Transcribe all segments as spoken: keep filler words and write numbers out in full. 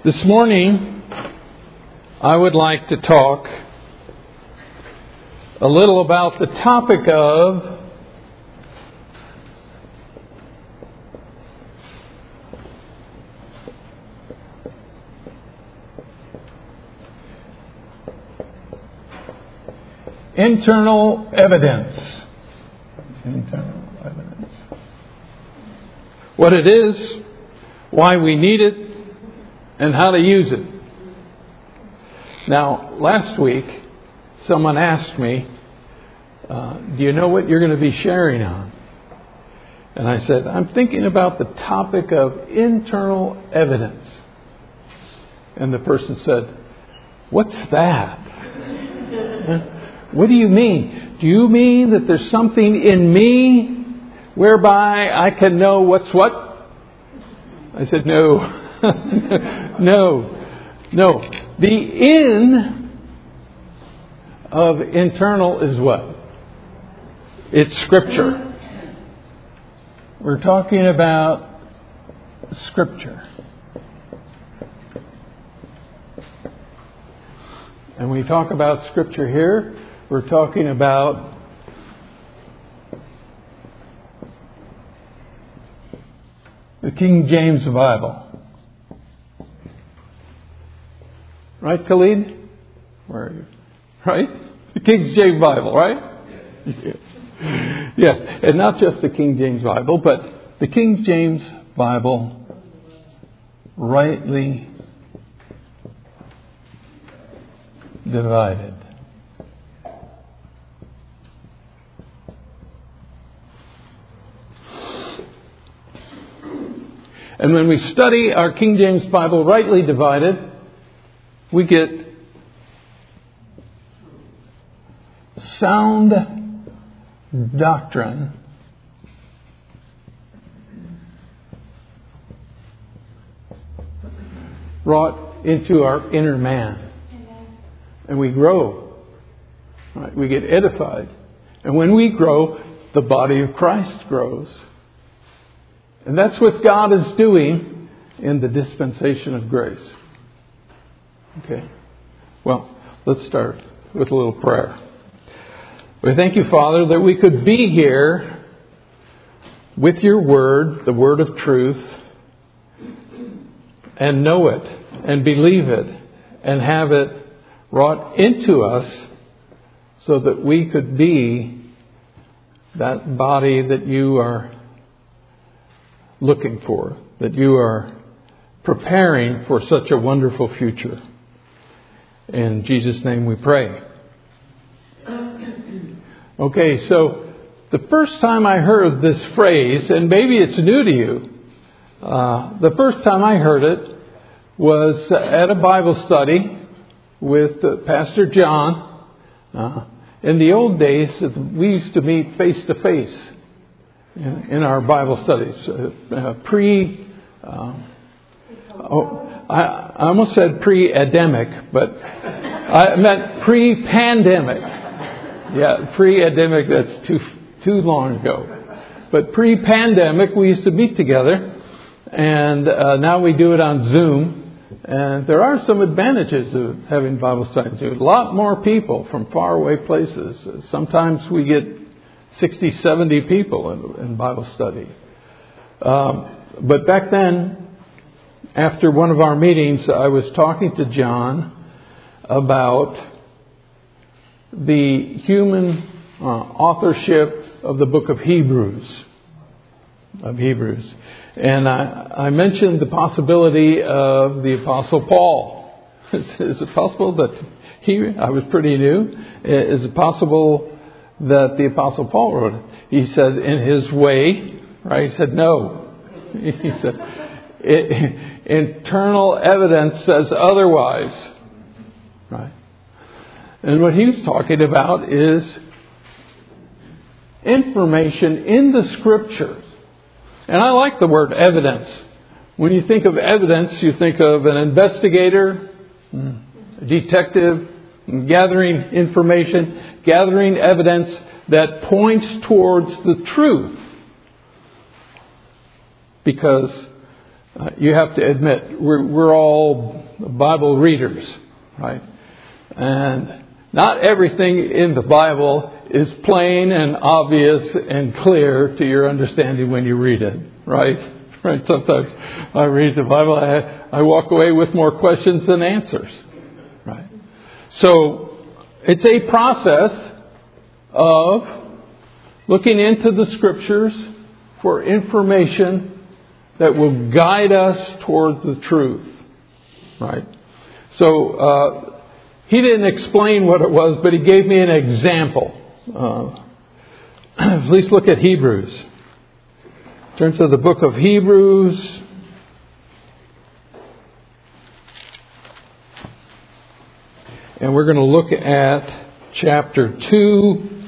This morning, I would like to talk a little about the topic of internal evidence. Internal evidence. What it is, why we need it, and how to use it. Now, last week, someone asked me, uh, do you know what you're going to be sharing on? And I said, I'm thinking about the topic of internal evidence. And the person said, what's that? What do you mean? Do you mean that there's something in me whereby I can know what's what? I said, no. no. No. The in of internal is what? It's Scripture. We're talking about Scripture. And when we talk about Scripture here, we're talking about the King James Bible. Right, Khalid? Where are you? Right? The King James Bible, right? Yes. Yes. And not just the King James Bible, but the King James Bible rightly divided. And when we study our King James Bible rightly divided, we get sound doctrine brought into our inner man. And we grow. Right? We get edified. And when we grow, the body of Christ grows. And that's what God is doing in the dispensation of grace. Okay. Well, let's start with a little prayer. We thank you, Father, that we could be here with your word, the word of truth, and know it, and believe it, and have it wrought into us so that we could be that body that you are looking for, that you are preparing for such a wonderful future. In Jesus' name we pray. Okay, so the first time I heard this phrase, and maybe it's new to you, uh, the first time I heard it was at a Bible study with uh, Pastor John. Uh, in the old days, we used to meet face to face in, in our Bible studies, uh, uh, pre. Uh, oh, I, I almost said pre-ademic, but I meant pre-pandemic. Yeah, pre-ademic, that's too too long ago. But pre-pandemic, we used to meet together, and uh, now we do it on Zoom. And there are some advantages of having Bible studies. A lot more people from faraway places. Sometimes we get sixty, seventy people in, in Bible study. Um, but back then, after one of our meetings, I was talking to John about the human uh, authorship of the book of Hebrews. Of Hebrews. And I, I mentioned the possibility of the Apostle Paul. Is, is it possible that he, I was pretty new, is it possible that the Apostle Paul wrote it? He said in his way, right? He said no. He said, it, internal evidence says otherwise. Right? And what he's talking about is information in the Scriptures. And I like the word evidence. When you think of evidence, you think of an investigator, a detective, gathering information, gathering evidence that points towards the truth. Because uh, you have to admit, we're, we're all Bible readers, right? And not everything in the Bible is plain and obvious and clear to your understanding when you read it, right? Right. Sometimes I read the Bible, I, I walk away with more questions than answers, right? So it's a process of looking into the Scriptures for information that will guide us toward the truth, right? So uh, he didn't explain what it was, but he gave me an example. Uh, please look at Hebrews. Turn to the book of Hebrews. And we're going to look at chapter two.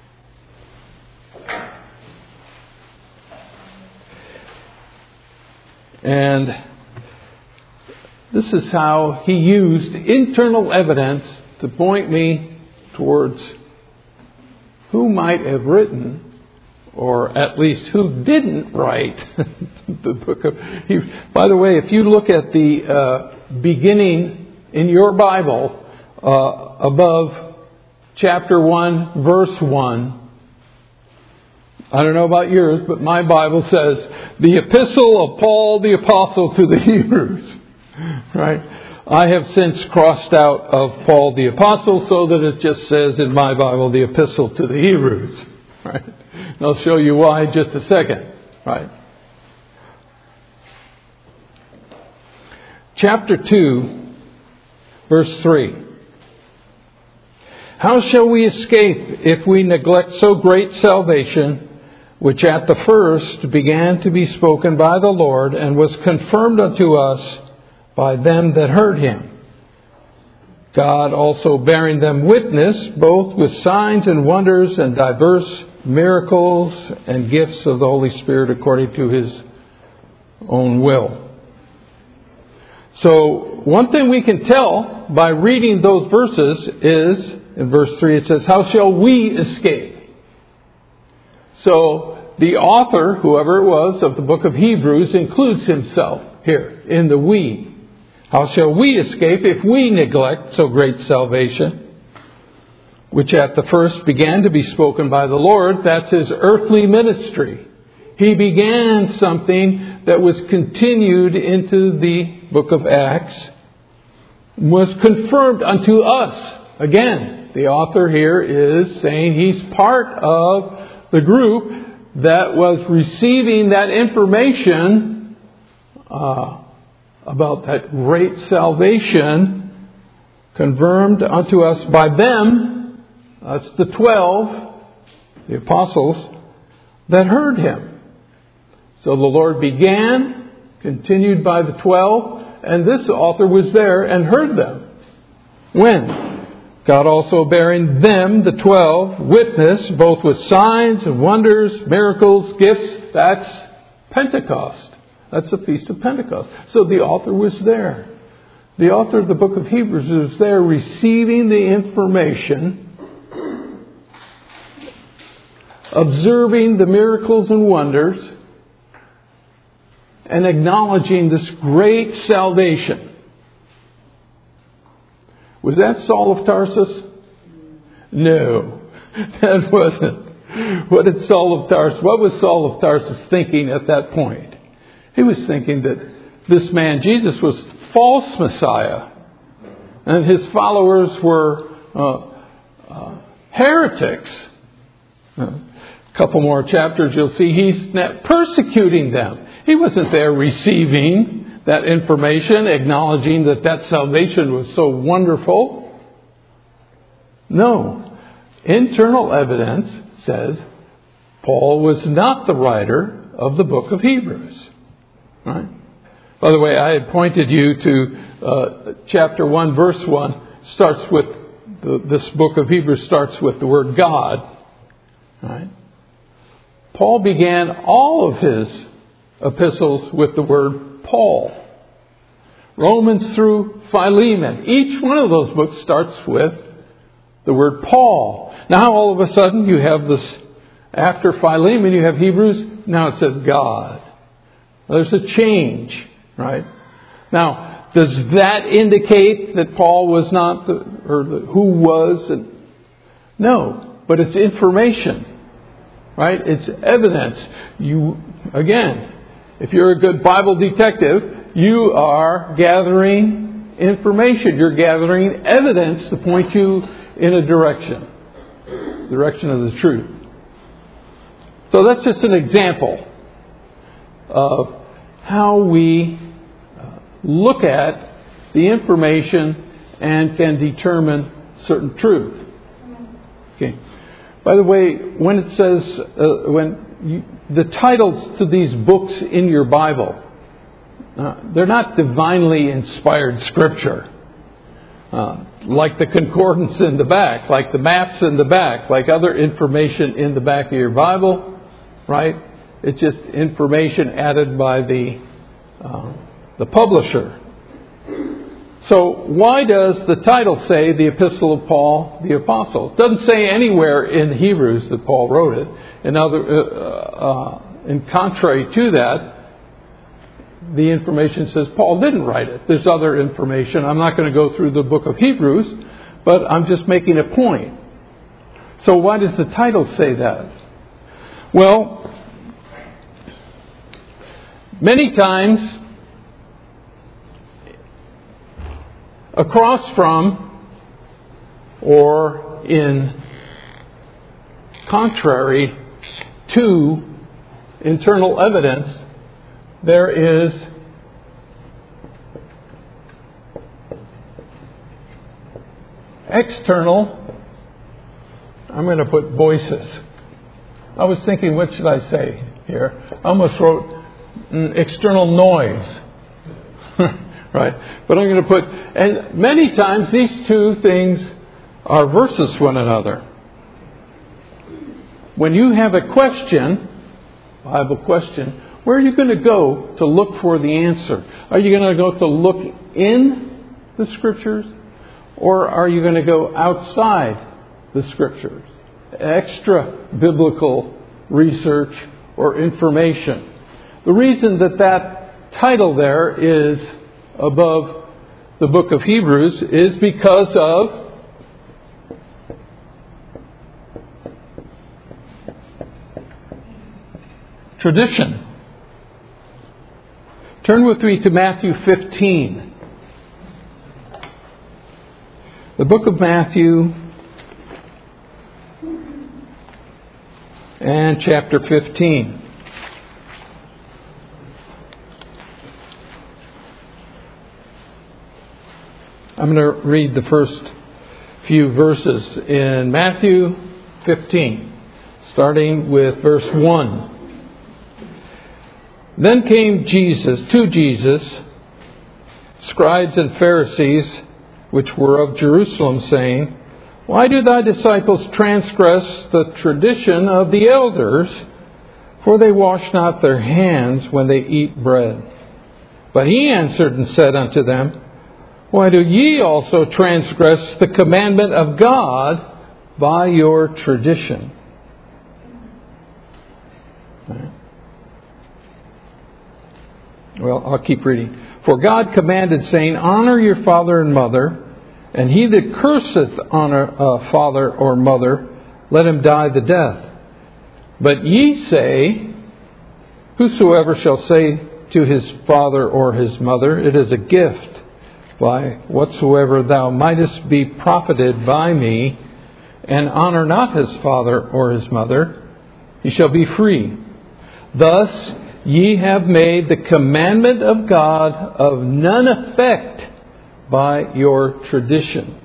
And this is how he used internal evidence to point me towards who might have written, or at least who didn't write the book of Hebrews. By the way, if you look at the uh, beginning in your Bible, uh, above chapter one, verse one, I don't know about yours, but my Bible says, the epistle of Paul the Apostle to the Hebrews. Right? I have since crossed out of Paul the Apostle so that it just says in my Bible, the epistle to the Hebrews. Right? And I'll show you why in just a second. Right? Chapter two, verse three. How shall we escape if we neglect so great salvation, which at the first began to be spoken by the Lord, and was confirmed unto us by them that heard him? God also bearing them witness, both with signs and wonders and diverse miracles and gifts of the Holy Spirit according to his own will. So one thing we can tell by reading those verses is, in verse three it says, how shall we escape? So the author, whoever it was, of the book of Hebrews includes himself here in the we. How shall we escape if we neglect so great salvation, which at the first began to be spoken by the Lord? That's his earthly ministry. He began something that was continued into the book of Acts, was confirmed unto us. Again, the author here is saying he's part of the group that was receiving that information uh, about that great salvation, confirmed unto us by them. That's the twelve, the apostles, that heard him. So the Lord began, continued by the twelve, and this author was there and heard them. When? God also bearing them, the twelve, witness, both with signs and wonders, miracles, gifts. That's Pentecost. That's the Feast of Pentecost. So the author was there. The author of the book of Hebrews was there receiving the information, observing the miracles and wonders, and acknowledging this great salvation. Was that Saul of Tarsus? No, that wasn't. What did Saul of Tarsus, what was Saul of Tarsus thinking at that point? He was thinking that this man, Jesus, was false Messiah. And his followers were uh, uh, heretics. Uh, a couple more chapters, you'll see he's persecuting them. He wasn't there receiving that information, acknowledging that that salvation was so wonderful. No. Internal evidence says Paul was not the writer of the book of Hebrews. Right? By the way, I had pointed you to uh, chapter one, verse one. Starts with the, this book of Hebrews starts with the word God. Right? Paul began all of his epistles with the word Paul. Romans through Philemon. Each one of those books starts with the word Paul. Now all of a sudden you have this, after Philemon you have Hebrews. Now it says God. There's a change Right? Now, does that indicate that Paul was not, the, or the, who was? And, no, but it's information. Right? It's evidence. You, again, if you're a good Bible detective, you are gathering information. You're gathering evidence to point you in a direction. Direction of the truth. So that's just an example of how we look at the information and can determine certain truth. Okay. By the way, when it says, uh, when you, the titles to these books in your Bible, uh, they're not divinely inspired scripture. Uh, like the concordance in the back, like the maps in the back, like other information in the back of your Bible, right? It's just information added by the uh, the publisher. So why does the title say the Epistle of Paul the Apostle? It doesn't say anywhere in Hebrews that Paul wrote it. In other, uh, uh, in contrary to that, the information says Paul didn't write it. There's other information. I'm not going to go through the book of Hebrews, but I'm just making a point. So why does the title say that? Well, many times, across from or in contrary to internal evidence, there is external, I'm going to put voices. I was thinking, what should I say here? I almost wrote mm, external noise. Right? But I'm going to put, and many times these two things are versus one another. When you have a question, Bible question, where are you going to go to look for the answer? Are you going to go to look in the Scriptures? Or are you going to go outside the Scriptures? Extra biblical research or information. The reason that that title there is above the book of Hebrews is because of tradition. Turn with me to Matthew fifteen. The book of Matthew and chapter fifteen. I'm going to read the first few verses in Matthew fifteen, starting with verse one. Then came Jesus, to Jesus, scribes and Pharisees, which were of Jerusalem, saying, Why do thy disciples transgress the tradition of the elders? For they wash not their hands when they eat bread. But he answered and said unto them, Why do ye also transgress the commandment of God by your tradition? Well, I'll keep reading. For God commanded, saying, Honor your father and mother, and he that curseth honor uh, father or mother, let him die the death. But ye say, Whosoever shall say to his father or his mother, It is a gift, by whatsoever thou mightest be profited by me, and honor not his father or his mother, he shall be free. Thus ye have made the commandment of God of none effect by your tradition.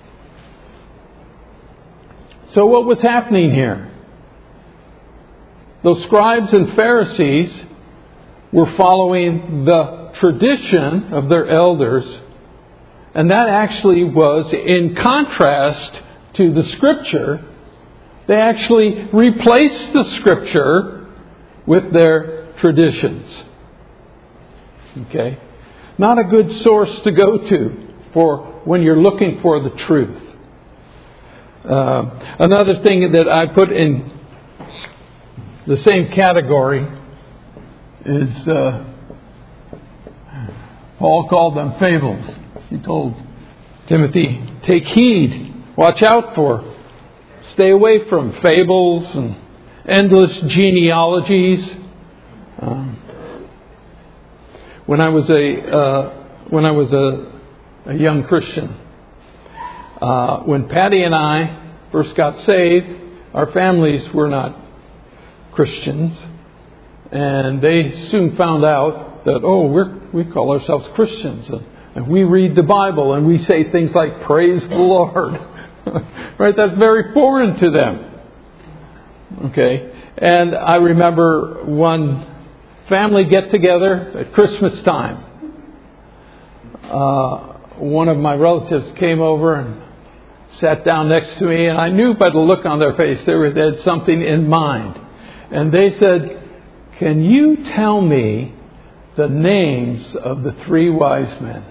So what was happening here? Those scribes and Pharisees were following the tradition of their elders, and that actually was in contrast to the Scripture. They actually replaced the Scripture with their traditions. Okay? Not a good source to go to for when you're looking for the truth. Uh, another thing that I put in the same category is uh, Paul called them fables. He told Timothy, take heed, watch out for, stay away from fables and endless genealogies. Um, when I was a uh, when I was a, a young Christian, uh, when Patty and I first got saved, our families were not Christians, and they soon found out that oh, we're we call ourselves Christians, and, and we read the Bible, and we say things like "Praise the Lord." Right? That's very foreign to them. Okay. And I remember one family get-together at Christmas time. Uh, one of my relatives came over and sat down next to me, and I knew by the look on their face they, were, they had something in mind. And they said, can you tell me the names of the three wise men?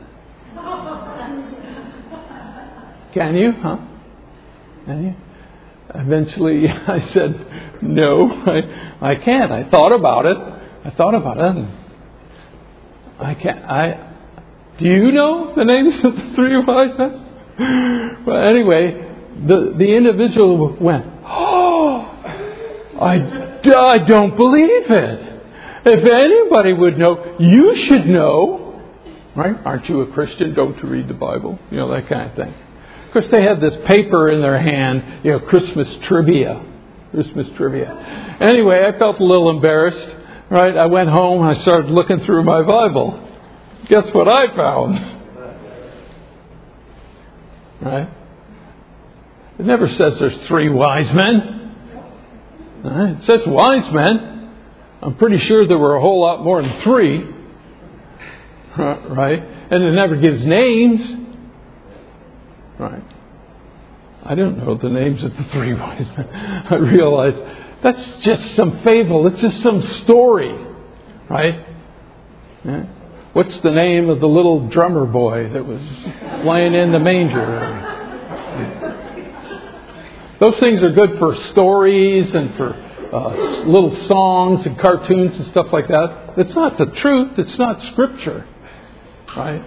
Can you? Huh? Can you? Eventually I said, no, I, I can't. I thought about it. I thought about it. And I can't. I, do you know the names of the three wise men? Well, anyway, the, the individual went, oh, I, I don't believe it. If anybody would know, you should know. Right? Aren't you a Christian? Don't you read the Bible? You know, that kind of thing. Of course, they had this paper in their hand, you know, Christmas trivia. Christmas trivia. Anyway, I felt a little embarrassed. Right? I went home and I started looking through my Bible. Guess what I found? Right? It never says there's three wise men. Right? It says wise men. I'm pretty sure there were a whole lot more than three. Right? And it never gives names. Right. I don't know the names of the three wise men. I realized that's just some fable. It's just some story. Right? Yeah. What's the name of the little drummer boy that was laying in the manger? Those things are good for stories and for uh, little songs and cartoons and stuff like that. It's not the truth. It's not Scripture. Right?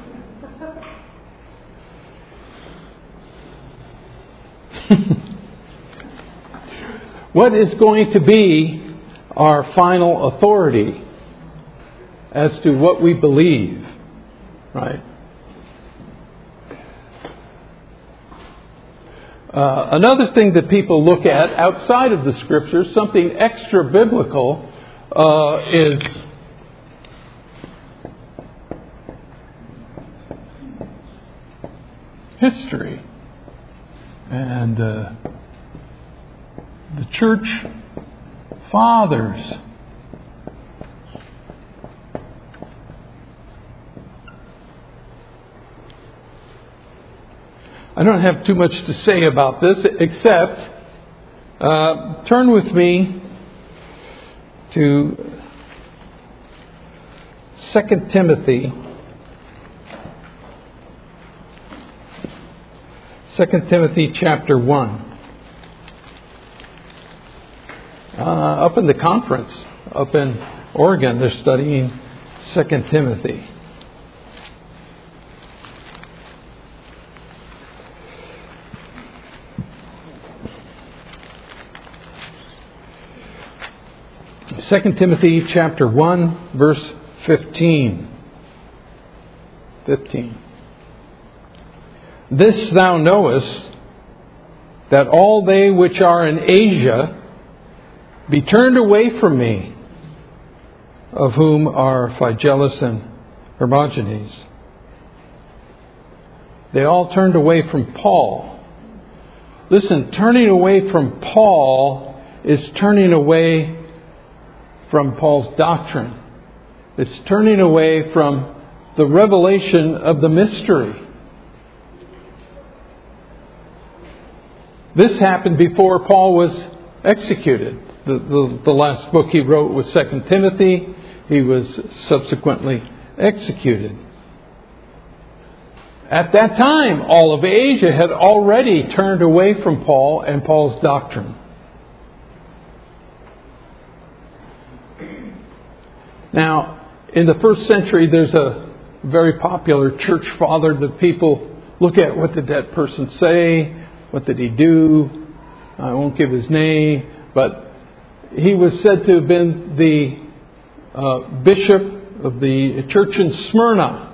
What is going to be our final authority as to what we believe? Right? Uh, another thing that people look at outside of the Scriptures, something extra biblical, uh, is history. And uh, the church fathers. I don't have too much to say about this, except uh, turn with me to Second Timothy. Second Timothy chapter one. Uh, up in the conference, up in Oregon, they're studying Second Timothy. Second Timothy chapter one, verse fifteen. Fifteen. This thou knowest, that all they which are in Asia be turned away from me, of whom are Phygellus and Hermogenes. They all turned away from Paul. Listen, turning away from Paul is turning away from Paul's doctrine. It's turning away from the revelation of the mystery. This happened before Paul was executed. The, the, the last book he wrote was Second Timothy. He was subsequently executed. At that time, all of Asia had already turned away from Paul and Paul's doctrine. Now, in the first century, there's a very popular church father that people look at. What did that person say? What did he do? I won't give his name, but he was said to have been the uh, bishop of the church in Smyrna.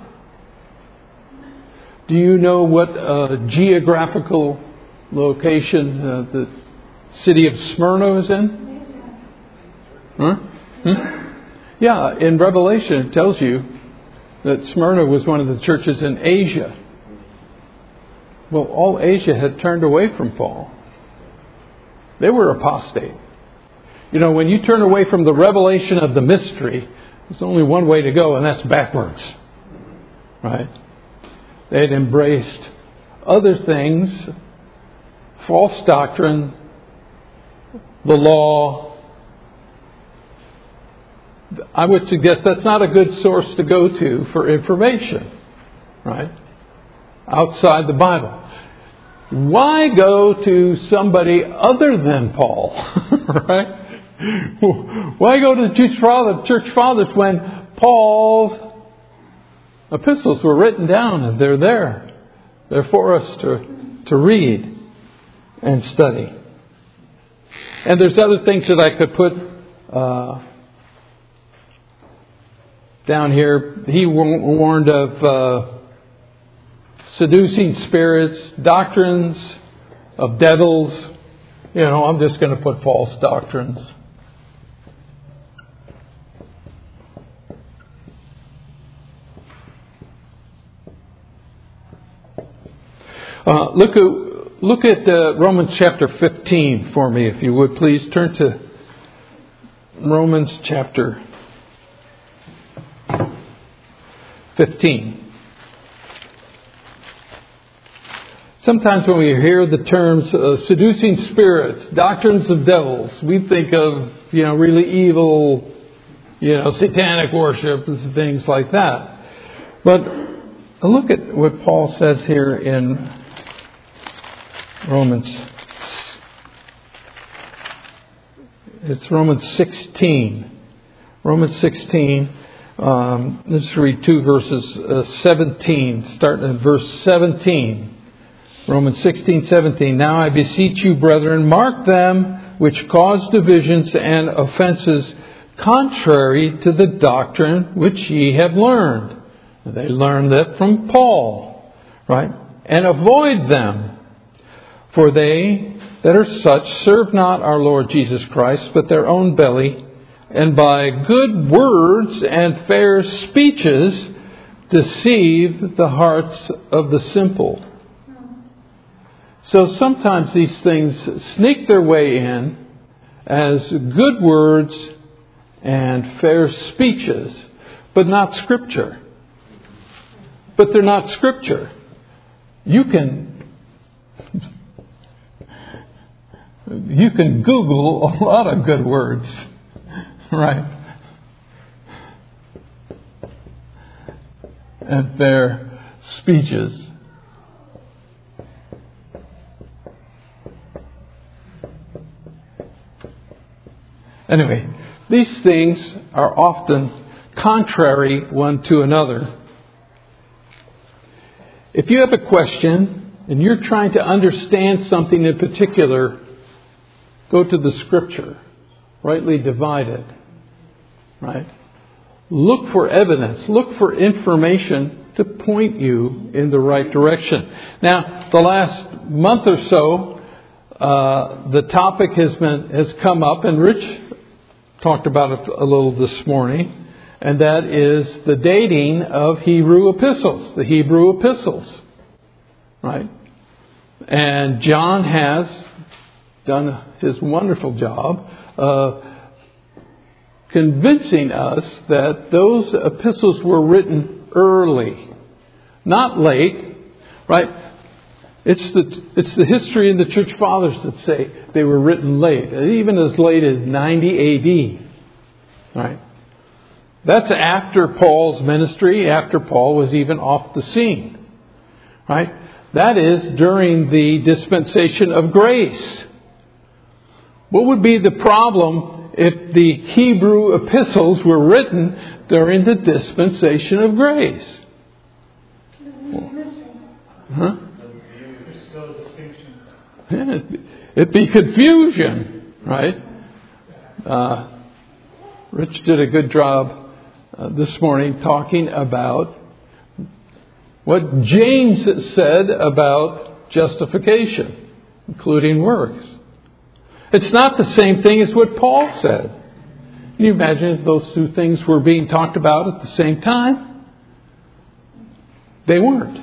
Do you know what uh, geographical location uh, the city of Smyrna is in? Huh? Hmm? Yeah, in Revelation it tells you that Smyrna was one of the churches in Asia. Well, all Asia had turned away from Paul. They were apostate. You know, when you turn away from the revelation of the mystery, there's only one way to go, and that's backwards. Right? They had embraced other things, false doctrine, the law. I would suggest that's not a good source to go to for information, right? Outside the Bible. Why go to somebody other than Paul, right? Why go to the church fathers, church fathers when Paul's epistles were written down and they're there? They're for us to, to read and study. And there's other things that I could put uh, down here. He warned of uh, seducing spirits, doctrines of devils. You know, I'm just going to put false doctrines. Uh, look at look at uh, Romans chapter fifteen for me, if you would please. Turn to Romans chapter fifteen. Sometimes when we hear the terms uh, seducing spirits, doctrines of devils, we think of, you know, really evil, you know, satanic worship and things like that. But look at what Paul says here in Romans. It's Romans sixteen. Romans sixteen. Um, let's read two verses, uh, seventeen, starting at verse seventeen. Romans sixteen, seventeen. Now I beseech you, brethren, mark them which cause divisions and offenses contrary to the doctrine which ye have learned. They learned that from Paul, right? And avoid them. For they that are such serve not our Lord Jesus Christ, but their own belly, and by good words and fair speeches deceive the hearts of the simple. So sometimes these things sneak their way in as good words and fair speeches, but not Scripture. But they're not Scripture. You can you can Google a lot of good words, right? And fair speeches. Anyway, these things are often contrary one to another. If you have a question and you're trying to understand something in particular, go to the Scripture, rightly divided, right? Look for evidence, look for information to point you in the right direction. Now, the last month or so, uh, the topic has been has come up, and Rich talked about it a little this morning, and that is the dating of Hebrew epistles, the Hebrew epistles, right? And John has done his wonderful job of convincing us that those epistles were written early, not late, right? It's the it's the history and the church fathers that say they were written late, even as late as ninety A D, right? That's after Paul's ministry, after Paul was even off the scene, right? That is during the dispensation of grace. What would be the problem if the Hebrew epistles were written during the dispensation of grace? Huh? There's still a distinction. It'd, it'd be confusion, right? Uh, Rich did a good job uh, this morning talking about what James said about justification, including works. It's not the same thing as what Paul said. Can you imagine if those two things were being talked about at the same time? They weren't.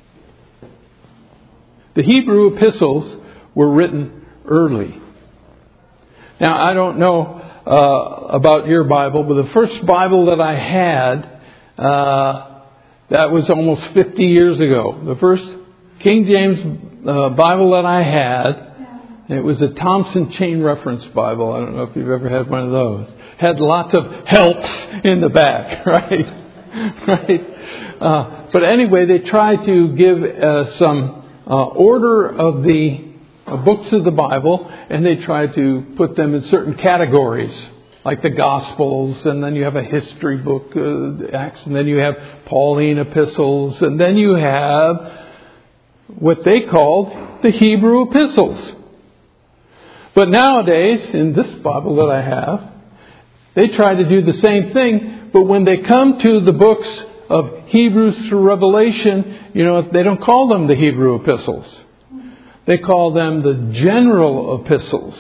The Hebrew epistles were written early. Now, I don't know uh, about your Bible, but the first Bible that I had, uh, that was almost fifty years ago. The first King James uh, Bible that I had, it was a Thompson Chain Reference Bible. I don't know if you've ever had one of those. Had lots of helps in the back, right? right? Uh, but anyway, they tried to give uh, some uh, order of the uh, books of the Bible, and they tried to put them in certain categories, like the Gospels, and then you have a history book, uh, Acts, and then you have Pauline epistles, and then you have what they called the Hebrew epistles. But nowadays, in this Bible that I have, they try to do the same thing, but when they come to the books of Hebrews through Revelation, you know, they don't call them the Hebrew epistles. They call them the general epistles.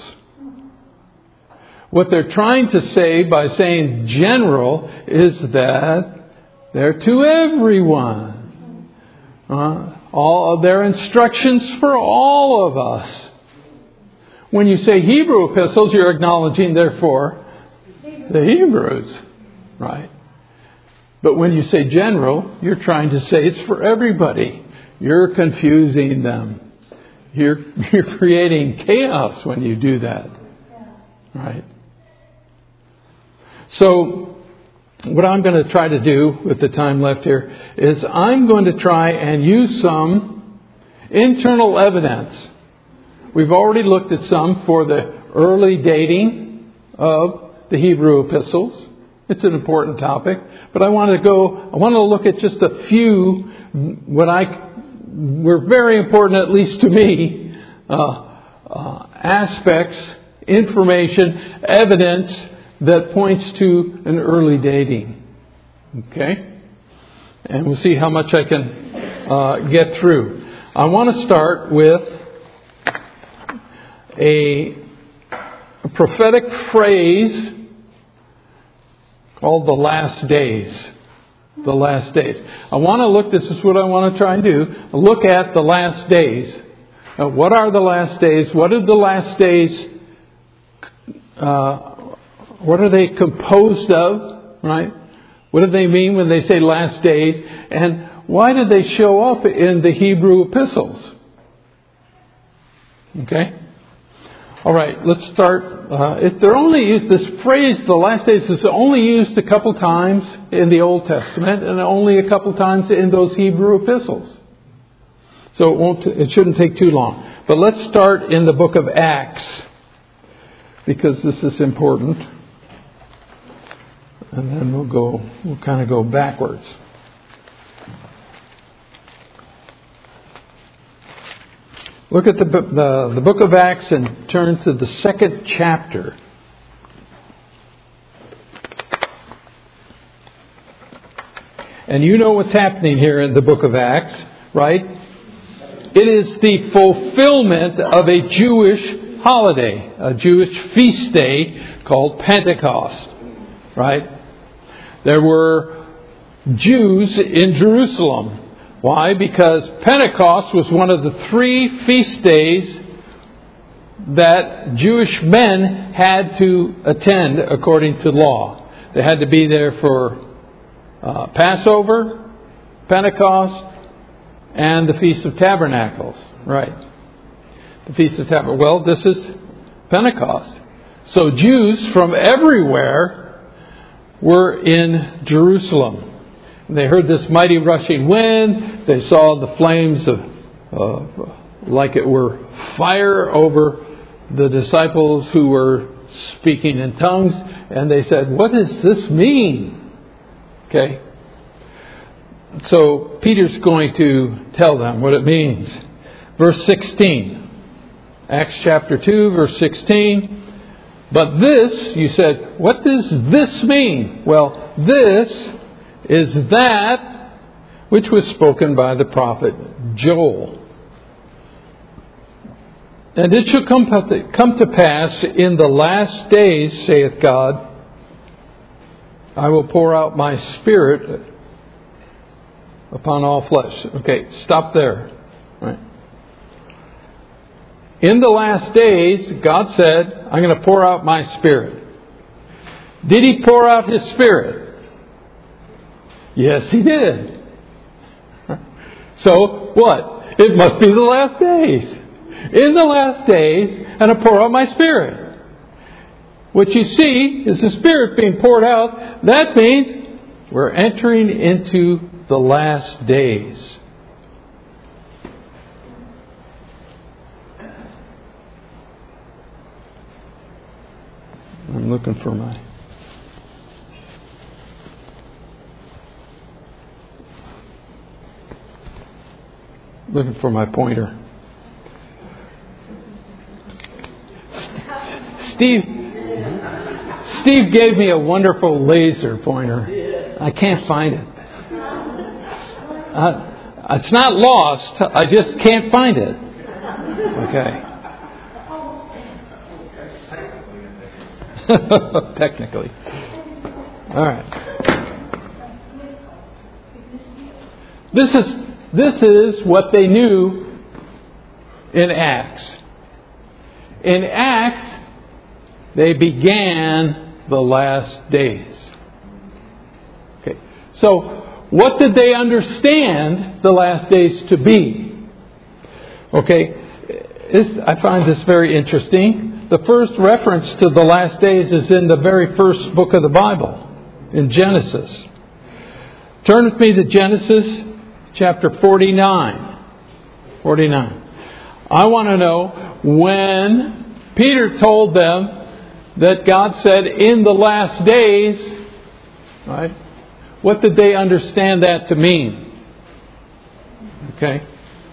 What they're trying to say by saying general is that they're to everyone. Uh, all of their instructions for all of us. When you say Hebrew epistles, you're acknowledging, therefore, the Hebrews, right? But when you say general, you're trying to say it's for everybody. You're confusing them. You're, you're creating chaos when you do that, right? So, what I'm going to try to do with the time left here is I'm going to try and use some internal evidence. We've already looked at some for the early dating of the Hebrew epistles. It's an important topic. But I want to go, I want to look at just a few, what I, were very important, at least to me, uh, uh, aspects, information, evidence that points to an early dating. Okay? And we'll see how much I can uh, get through. I want to start with A, a prophetic phrase called the last days. The last days. I want to look, this is what I want to try and do, look at the last days. Now, what are the last days? What are the last days, uh, what are they composed of, right? What do they mean when they say last days? And why did they show up in the Hebrew epistles? Okay? All right, let's start. Uh, if they're only used, this phrase, the last days, is only used a couple times in the Old Testament and only a couple times in those Hebrew epistles. So it won't, it shouldn't take too long. But let's start in the book of Acts, because this is important. And then we'll go, we'll kind of go backwards. Look at the, the, the book of Acts and turn to the second chapter. And you know what's happening here in the book of Acts, right? It is the fulfillment of a Jewish holiday, a Jewish feast day called Pentecost, right? There were Jews in Jerusalem. Why? Because Pentecost was one of the three feast days that Jewish men had to attend according to law. They had to be there for uh, Passover, Pentecost, and the Feast of Tabernacles. Right. The Feast of Tabernacles. Well, this is Pentecost. So Jews from everywhere were in Jerusalem. And they heard this mighty rushing wind. They saw the flames of, uh, like it were fire over the disciples who were speaking in tongues. And they said, "What does this mean?" Okay. so Peter's going to tell them what it means. Verse sixteen. Acts chapter two, verse sixteen. But this, you said, what does this mean? Well, this is that which was spoken by the prophet Joel. And it shall come to, come to pass in the last days, saith God, I will pour out my Spirit upon all flesh. Okay, stop there. Right. In the last days, God said, I'm going to pour out my Spirit. Did He pour out His Spirit? Yes, He did. So, what? It must be the last days. In the last days, and I pour out my Spirit. What you see is the Spirit being poured out. That means we're entering into the last days. I'm looking for my... Looking for my pointer. Steve, Steve gave me a wonderful laser pointer. I can't find it. Uh, it's not lost. I just can't find it. Okay. Technically. All right. This is this is what they knew in Acts. In Acts, they began the last days. Okay. So, what did they understand the last days to be? Okay. This, I find this very interesting. The first reference to the last days is in the very first book of the Bible, in Genesis. Turn with me to Genesis chapter forty-nine. forty-nine. I want to know when Peter told them that God said in the last days, right? What did they understand that to mean? Okay.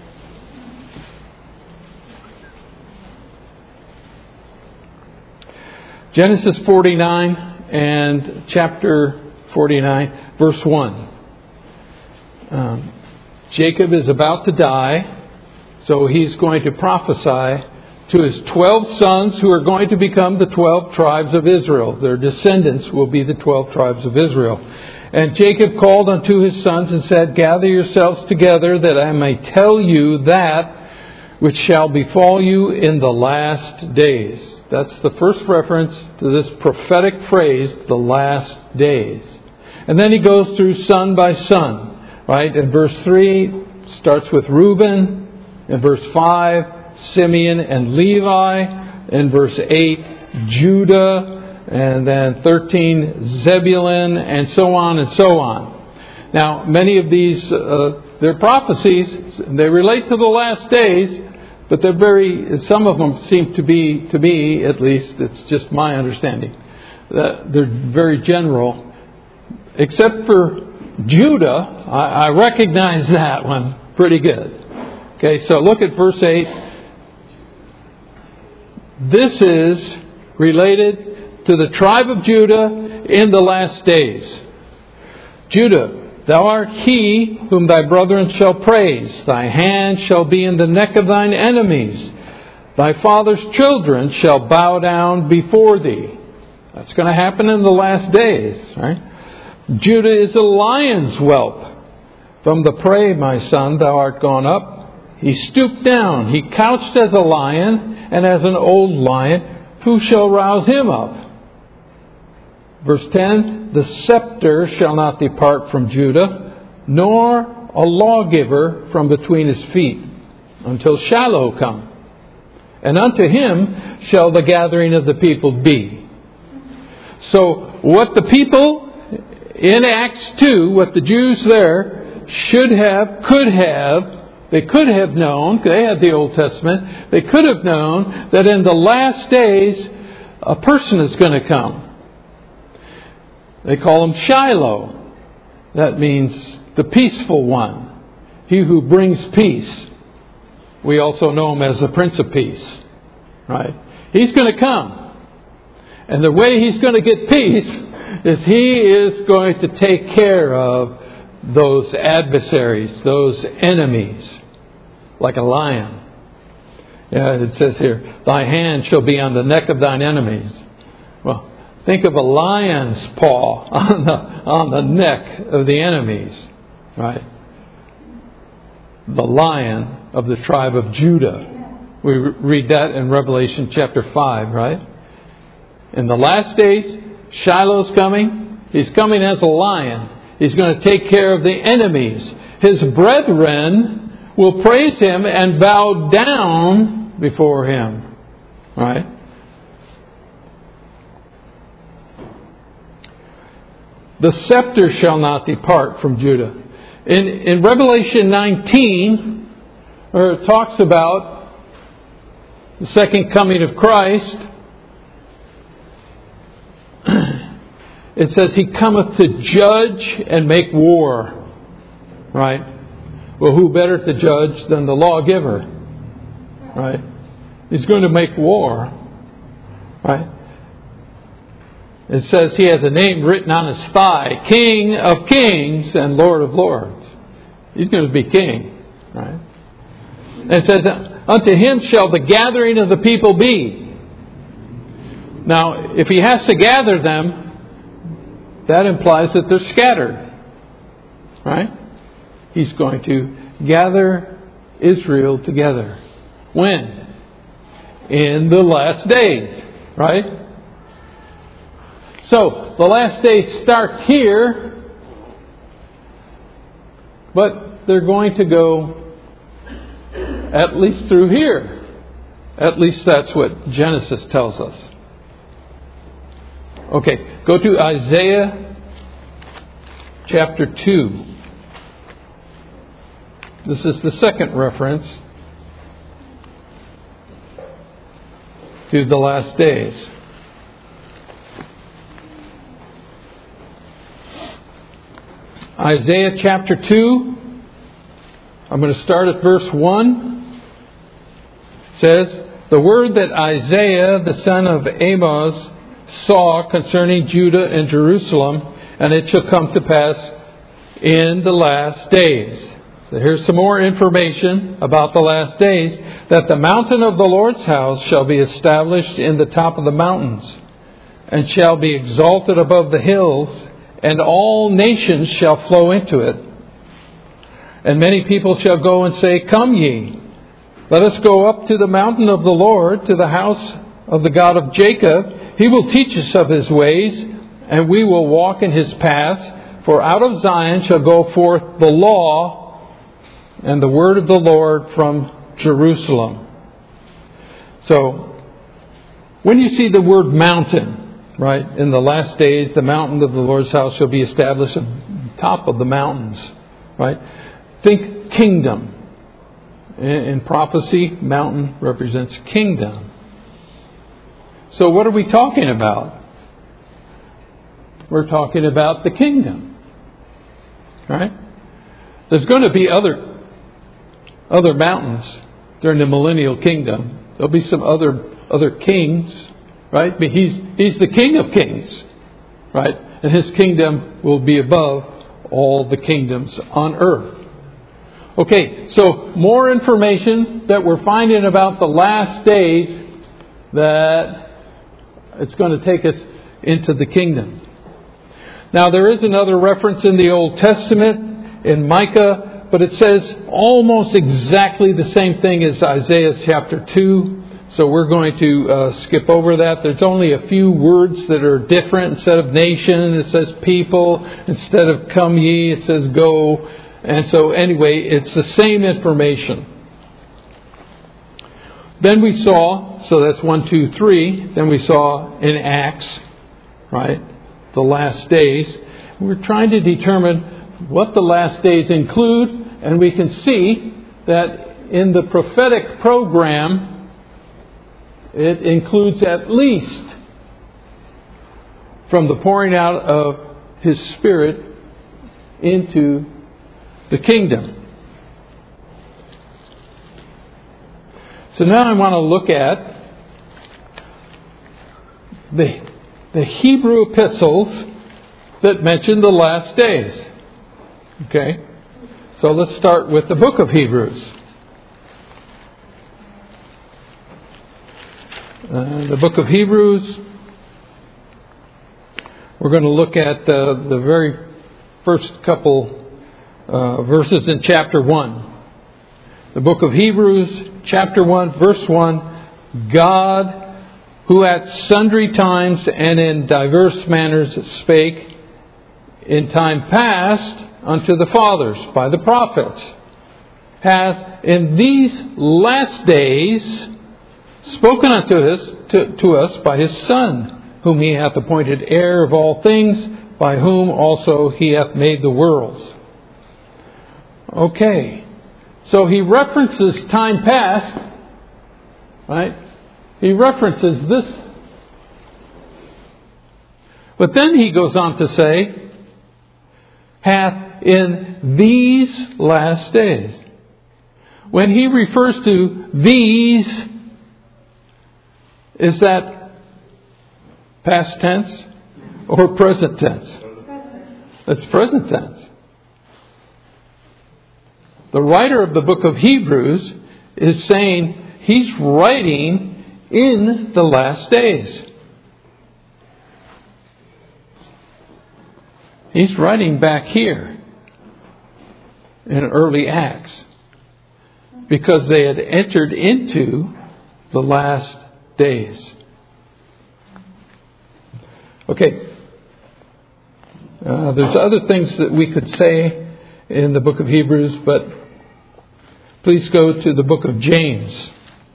Genesis forty-nine and chapter forty-nine, verse one. Um, Jacob is about to die, so he's going to prophesy to his twelve sons who are going to become the twelve tribes of Israel. Their descendants will be the twelve tribes of Israel. And Jacob called unto his sons and said, Gather yourselves together that I may tell you that which shall befall you in the last days. That's the first reference to this prophetic phrase, the last days. And then he goes through son by son, right? In verse three, starts with Reuben. In verse five, Simeon and Levi. In verse eight, Judah. And then thirteen, Zebulun, and so on and so on. Now, many of these, uh, they're prophecies. They relate to the last days. But they're very, some of them seem to be, to me at least, it's just my understanding, that they're very general. Except for Judah, I, I recognize that one pretty good. Okay, so look at verse eight. This is related to the tribe of Judah in the last days. Judah, thou art he whom thy brethren shall praise. Thy hand shall be in the neck of thine enemies. Thy father's children shall bow down before thee. That's going to happen in the last days, right? Judah is a lion's whelp. From the prey, my son, thou art gone up. He stooped down. He couched as a lion, and as an old lion, who shall rouse him up? Verse ten, the scepter shall not depart from Judah, nor a lawgiver from between his feet, until Shiloh come. And unto him shall the gathering of the people be. So what the people in Acts two, what the Jews there should have, could have, they could have known, they had the Old Testament, they could have known that in the last days a person is going to come. They call him Shiloh. That means the peaceful one, he who brings peace. We also know him as the Prince of Peace, right? He's going to come. And the way he's going to get peace is he is going to take care of those adversaries, those enemies, like a lion. Yeah, it says here, thy hand shall be on the neck of thine enemies. Well, think of a lion's paw on the, on the neck of the enemies, right? The lion of the tribe of Judah. We read that in Revelation chapter five, right? In the last days, Shiloh's coming. He's coming as a lion. He's going to take care of the enemies. His brethren will praise him and bow down before him, right? The scepter shall not depart from Judah. In, in Revelation nineteen, where it talks about the second coming of Christ, it says, he cometh to judge and make war. Right? Well, who better to judge than the lawgiver? Right? He's going to make war. Right? It says he has a name written on his thigh, King of Kings and Lord of Lords. He's going to be king. Right? And it says, unto him shall the gathering of the people be. Now, if he has to gather them, that implies that they're scattered. Right? He's going to gather Israel together. When? In the last days. Right? So, the last days start here, but they're going to go at least through here. At least that's what Genesis tells us. Okay, go to Isaiah chapter two. This is the second reference to the last days. Isaiah chapter two. I'm going to start at verse one. It says, the word that Isaiah, the son of Amos, saw concerning Judah and Jerusalem, and it shall come to pass in the last days. So here's some more information about the last days. That the mountain of the Lord's house shall be established in the top of the mountains, and shall be exalted above the hills, and all nations shall flow into it. And many people shall go and say, come ye, let us go up to the mountain of the Lord, to the house of the God of Jacob. He will teach us of his ways, and we will walk in his paths. For out of Zion shall go forth the law and the word of the Lord from Jerusalem. So, when you see the word mountain, right, in the last days, the mountain of the Lord's house shall be established on top of the mountains, right? Think kingdom. In prophecy, mountain represents kingdom. So what are we talking about? We're talking about the kingdom. Right? There's going to be other other mountains during the millennial kingdom. There'll be some other other kings, right? But he's he's the King of Kings, right? And his kingdom will be above all the kingdoms on earth. Okay, so more information that we're finding about the last days, that it's going to take us into the kingdom. Now, there is another reference in the Old Testament, in Micah, but it says almost exactly the same thing as Isaiah chapter two. So we're going to uh, skip over that. There's only a few words that are different. Instead of nation, it says people. Instead of come ye, it says go. And so anyway, it's the same information. Then we saw, so that's one, two, three. Then we saw in Acts, right, the last days. We're trying to determine what the last days include. And we can see that in the prophetic program, it includes at least from the pouring out of His Spirit into the kingdom. So now I want to look at the, the Hebrew epistles that mention the last days. Okay? So let's start with the book of Hebrews. Uh, the book of Hebrews, we're going to look at uh, the very first couple uh, verses in chapter one. The book of Hebrews, chapter one, verse one, God, who at sundry times and in diverse manners spake in time past unto the fathers by the prophets, hath in these last days spoken unto us, to, to us by His Son, whom He hath appointed heir of all things, by whom also He hath made the worlds. Okay. So He references time past, right? He references this. But then He goes on to say, hath in these last days. When He refers to these, is that past tense or present tense? It's present tense. The writer of the book of Hebrews is saying he's writing in the last days. He's writing back here in early Acts because they had entered into the last days. Okay. Uh, there's other things that we could say in the book of Hebrews, but please go to the book of James.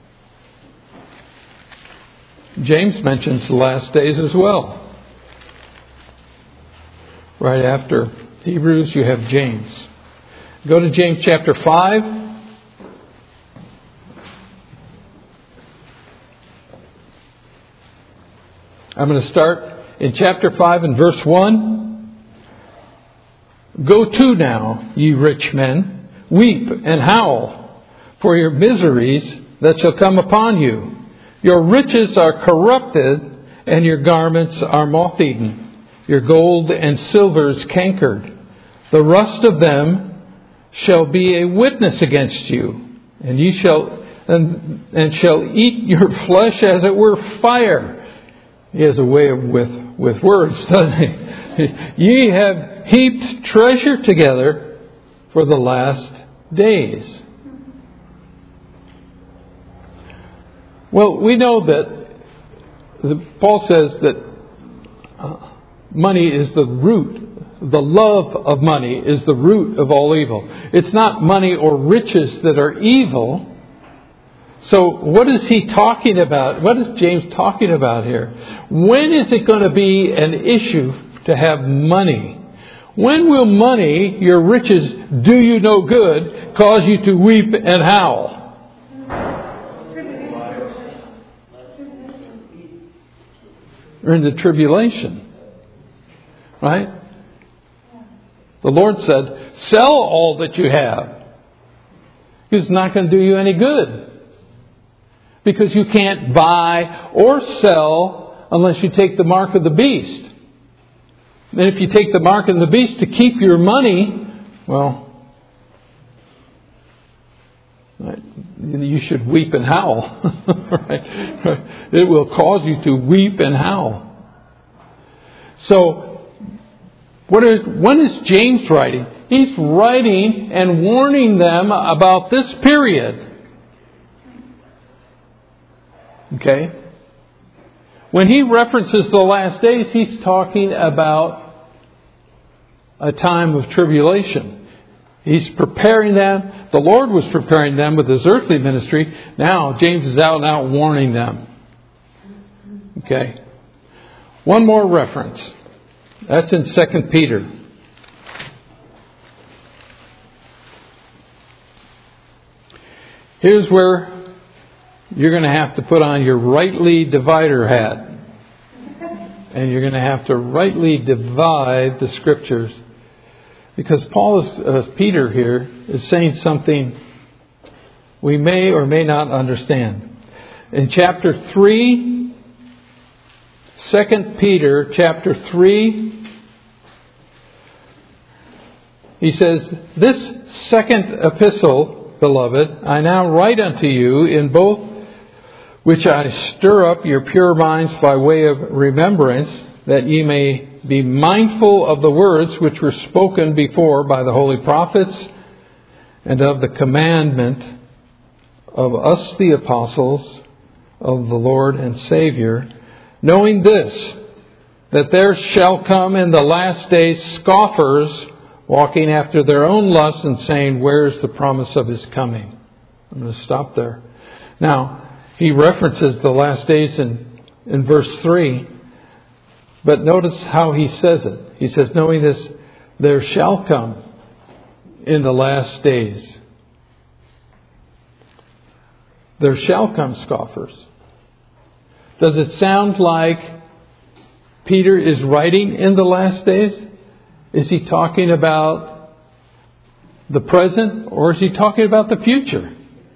James mentions the last days as well. Right after Hebrews, you have James. Go to James chapter five. I'm going to start in chapter five and verse one. Go to now, ye rich men, weep and howl for your miseries that shall come upon you. Your riches are corrupted, and your garments are moth-eaten. Your gold and silver is cankered. The rust of them shall be a witness against you, and ye shall and, and shall eat your flesh as it were fire. He has a way with, with words, doesn't he? Ye have heaped treasure together for the last days. Well, we know that the, Paul says that uh, money is the root. The love of money is the root of all evil. It's not money or riches that are evil. So what is he talking about? What is James talking about here? When is it going to be an issue to have money? When will money, your riches, do you no good, cause you to weep and howl? Or in the tribulation. Right? The Lord said, sell all that you have. It's not going to do you any good. Because you can't buy or sell unless you take the mark of the beast. And if you take the mark of the beast to keep your money, well, you should weep and howl. Right? It will cause you to weep and howl. So, what is, when is James writing? He's writing and warning them about this period. Okay? When he references the last days, he's talking about a time of tribulation. He's preparing them. The Lord was preparing them with His earthly ministry. Now, James is out and out warning them. Okay? One more reference. That's in Second Peter. Here's where you're going to have to put on your rightly divider hat. And you're going to have to rightly divide the Scriptures. Because Paul is, uh, Peter here is saying something we may or may not understand. In chapter three, Second Peter chapter three, he says, "This second epistle, beloved, I now write unto you, in both which I stir up your pure minds by way of remembrance, that ye may be mindful of the words which were spoken before by the holy prophets, and of the commandment of us the apostles of the Lord and Savior, knowing this, that there shall come in the last days scoffers, walking after their own lusts and saying, where is the promise of his coming?" I'm going to stop there. Now, he references the last days in, in verse three. But notice how he says it. He says, knowing this, there shall come in the last days. There shall come scoffers. Does it sound like Peter is writing in the last days? Is he talking about the present, or is he talking about the future?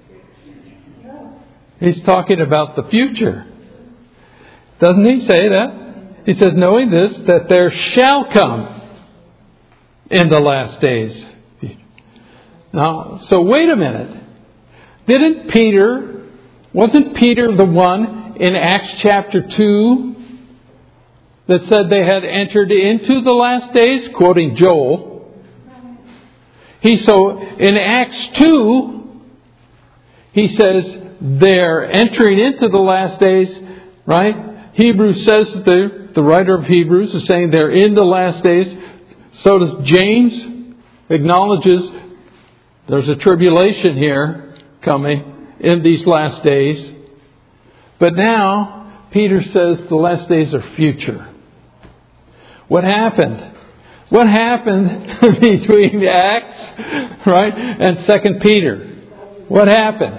He's talking about the future. Doesn't he say that? He says, knowing this, that there shall come in the last days. Now, so wait a minute. Didn't Peter, wasn't Peter the one in Acts chapter two that said they had entered into the last days? Quoting Joel. He, so in Acts two, he says they're entering into the last days, right? Hebrews says that they're The writer of Hebrews is saying they're in the last days. So does James, acknowledges there's a tribulation here coming in these last days. But now Peter says the last days are future. What happened? What happened between Acts, right, and Second Peter? What happened?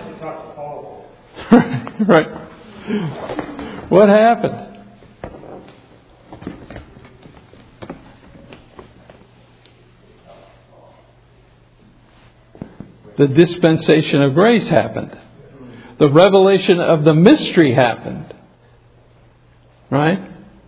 Right. What happened? The dispensation of grace happened. The revelation of the mystery happened. Right?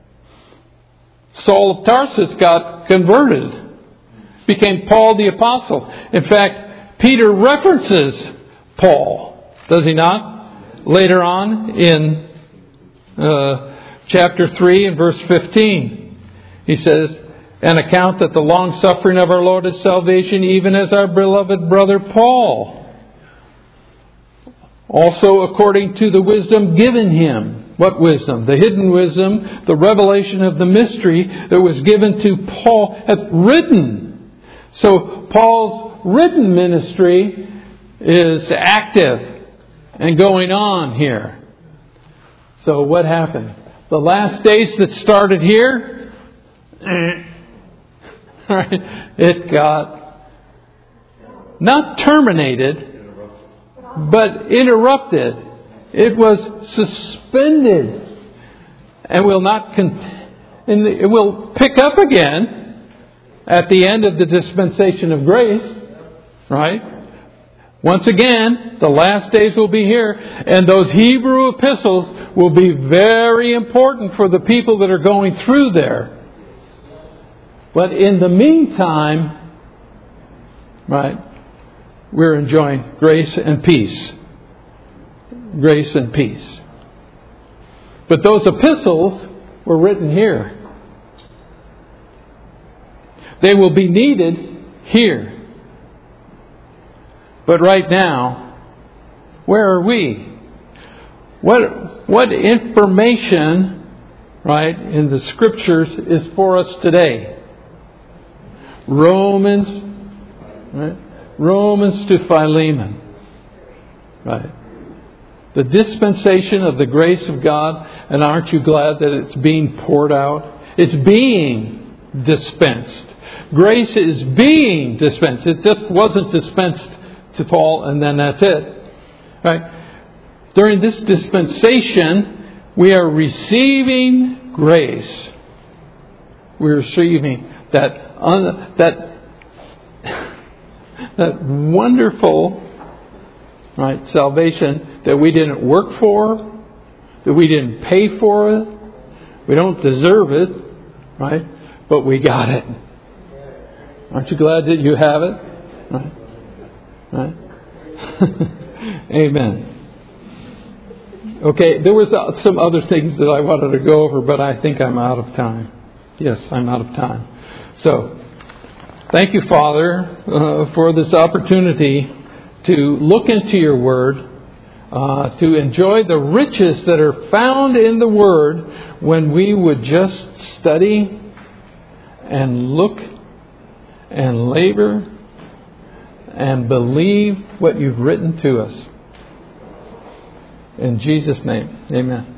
Saul of Tarsus got converted. Became Paul the Apostle. In fact, Peter references Paul. Does he not? Later on in uh, chapter three and verse fifteen. He says, an account that the long suffering of our Lord is salvation, even as our beloved brother Paul. Also according to the wisdom given him. What wisdom? The hidden wisdom, the revelation of the mystery that was given to Paul, hath written. So Paul's written ministry is active and going on here. So what happened? The last days that started here, it got not terminated, but interrupted. It was suspended, and will not. Con- and it will pick up again at the end of the dispensation of grace, right? Once again, the last days will be here, and those Hebrew epistles will be very important for the people that are going through there. But in the meantime, right, we're enjoying grace and peace. Grace and peace. But those epistles were written here. They will be needed here. But right now, where are we? What what information, right, in the Scriptures is for us today? Romans, right? Romans to Philemon, right? The dispensation of the grace of God, and aren't you glad that it's being poured out? It's being dispensed. Grace is being dispensed. It just wasn't dispensed to Paul and then that's it. Right? During this dispensation, we are receiving grace. We're receiving that un, that that wonderful, right, salvation that we didn't work for, that we didn't pay for it, we don't deserve it, right? But we got it. Aren't you glad that you have it? Right? Right? Amen. Okay, there was some other things that I wanted to go over, but I think I'm out of time. Yes, I'm out of time. So, thank you, Father, uh, for this opportunity to look into your Word, uh, to enjoy the riches that are found in the Word when we would just study and look and labor and believe what you've written to us. In Jesus' name, amen.